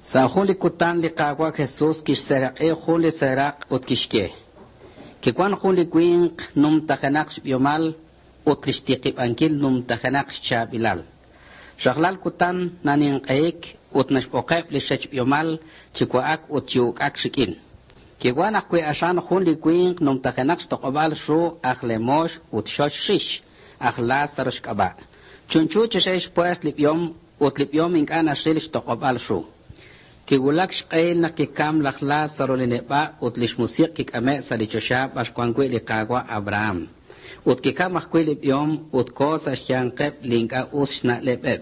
Sa juli kutan li kagwa Jesús kish serak juli serak ut kishke. Que cuan juli quink num tajanak biomal ut lishtiqib ankil num tajanak shabilal. Shaglal kutan nanin qaik ut nashpoqeb li shach biomal chikwaak ut yukak shikin. Que guan akwe ashan juli quink num tajanak stoqobal shu aklemosh ut shosh shish akla saroshkaba. Chunchu chishesh pues lipiom ut lipiom inkan ashil stoqobal shu. Que gulak shqail na que cam la Lázaro le neba ut lish musik que ame salichosha bashquanque le cagua Abraham ut que cam aquel biom ut cosa shyanqeb linka usna lebeb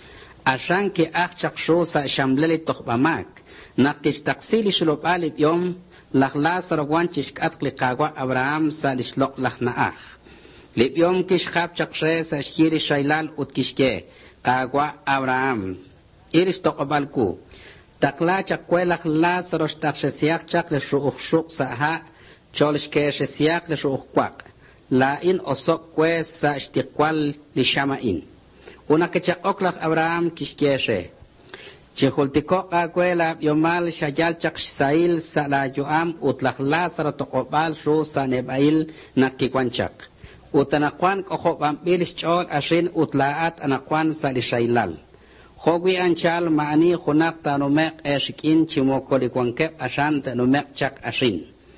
ashan que achak sho sa shamlele tokhbamak na que staxili shlopal biom la Lázaro guanchis kat le cagua Abraham salishloq lahnaah le biom que shkhab chakshe sa shiri shailal ut kishke cagua Abraham iris toqbalku Takla chakwelak Lázaro shtakshesiak chak le shuukhshuk saha cholshkeshesiak le shuukhkwak. La in osok kwes sa shtikwal li shamain. Una que chakoklak Abraham kishkeshe. Chihultikok akwela yomal shayal chak shisail sa la yoam utlak Lázaro tokobal shu sa nebail nakikwanchak. Utanakwan kohobam bilis chol ashin utlaat anakwan sa li shailal. Hogwi anchal maani khunak tanumek eshikin chimokoli kwankep ashan tanumek chak ashin.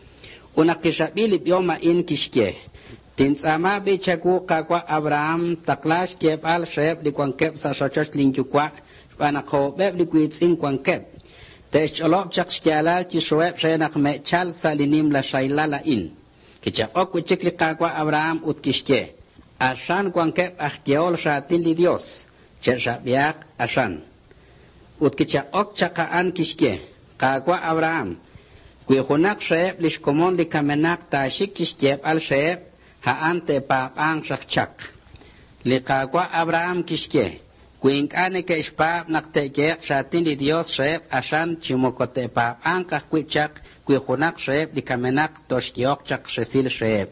Unakishabili bioma in kishke. Tinsama bichaku kakwa Abraham taklash kepal shep li kwankep sa shochosh linjukwa panako beb li kwitsin kwankep. Tescholop chak shkialal chishweb shenak mechal sa linim la shailala in. Kichakok wichikli kakwa Abraham utkishke. Ashan kwankep ahkiol shatin li Dios. Chabiak ashan utkicha ok chakaan kishke kagwa Abraham kwi khunak sheb lishkomon li kamenak tashik kishke al sheb ha ante pa ang shakchak li kagwa Abraham kishke kwi inkane ke ispa nakteke shatin li Dios sheb ashan chimokote pa ang kakwichak kwi khunak sheb li kamenak toshkiok chak shesil sheb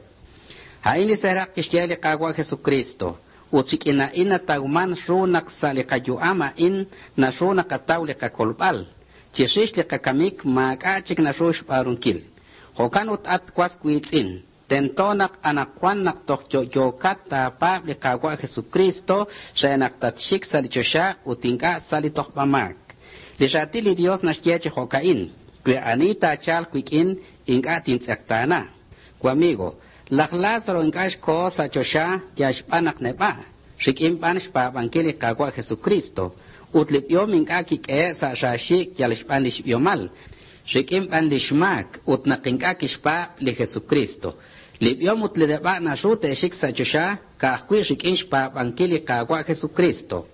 ha ini serak kishke li kagwa Jesucristo Utsik ina taguman shunak salikayu ama in na shunak atawli kakolbal. Chishish li kakamik magachik na shush parunkil. Hokan at kwas kuitzin. Tentonak anakwan nak tokyo yokat tapab li kagwa Jesucristo shayanak tatshik salichosha utinka salitokpamak. Li shatili Dios nashkiachi hokain. Kwe anita chal kwikin inka tinsaktana. Kwamigo. La Lázaro inkash ko sa chosha yashpanak neba. Shikim panish pa bankili kagwa Jesucristo. Utlipyom inkakik sa shashik yalishpanish biomal. Shikim pan lishmak utnakinkakish pa li Jesucristo. Lipyom utlideba na shute shik sa chosha kakwi shikinsh pa bankili kagwa Jesucristo.